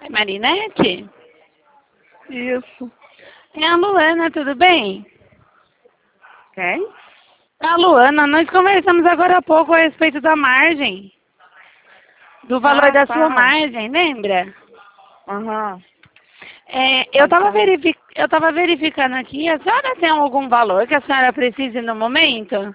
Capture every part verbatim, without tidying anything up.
É Marinete? Isso. É a Luana, tudo bem? Quem? A Luana, nós conversamos agora há pouco a respeito da margem. Do valor Ah, da sua tá. margem, lembra? Aham. É, eu Pode estava falar. verific... eu tava verificando aqui, a senhora tem algum valor que a senhora precise no momento?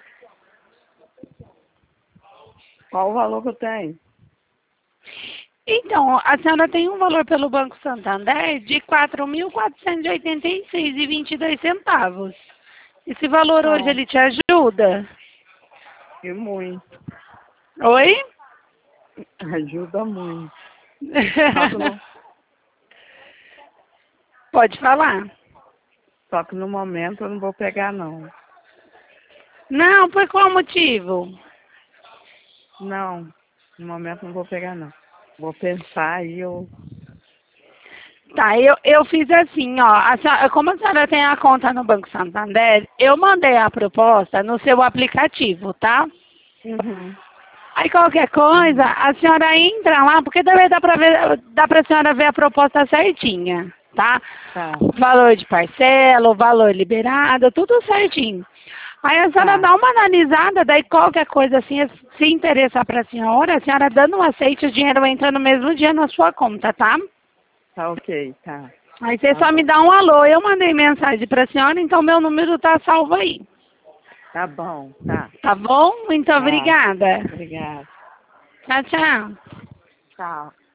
Qual o valor que eu tenho? Então, a senhora tem um valor pelo Banco Santander de quatro mil quatrocentos e oitenta e seis reais e vinte e dois centavos. Esse valor hoje Não. ele te ajuda? E muito. Oi? Ajuda muito. Só que, no, Pode falar. só que no momento eu não vou pegar, não. Não, por qual motivo? Não. No momento eu não vou pegar, não. Vou pensar e eu... Tá, eu, eu fiz assim, ó, a senhora- como a senhora tem a conta no Banco Santander, eu mandei a proposta no seu aplicativo, tá? Uhum. Aí qualquer coisa, Uhum. a senhora entra lá, porque também dá pra ver, dá pra senhora ver a proposta certinha, tá? Tá. O valor de parcela, o valor liberado, tudo certinho. Aí a senhora Tá. dá uma analisada, daí qualquer coisa assim, se interessar pra senhora, a senhora dando um aceite, o dinheiro entra no mesmo dia na sua conta, tá? Tá ok. Tá. Aí você Tá só me bom. dá um alô, eu mandei mensagem pra senhora, então meu número tá salvo aí. Tá bom. Tá. Tá bom? Muito Tá. obrigada. Obrigada. Tchau, tchau. Tchau.